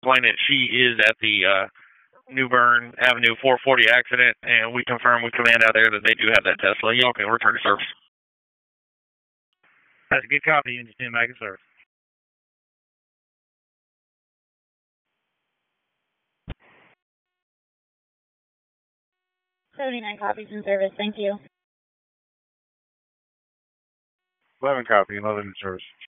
explain that she is at the New Bern Avenue 440 accident, and we confirm with command out there that they do have that Tesla. Y'all can return to service. That's a good copy. You stand back in service. 79 copies in service. Thank you. 11 copy, 11 in service.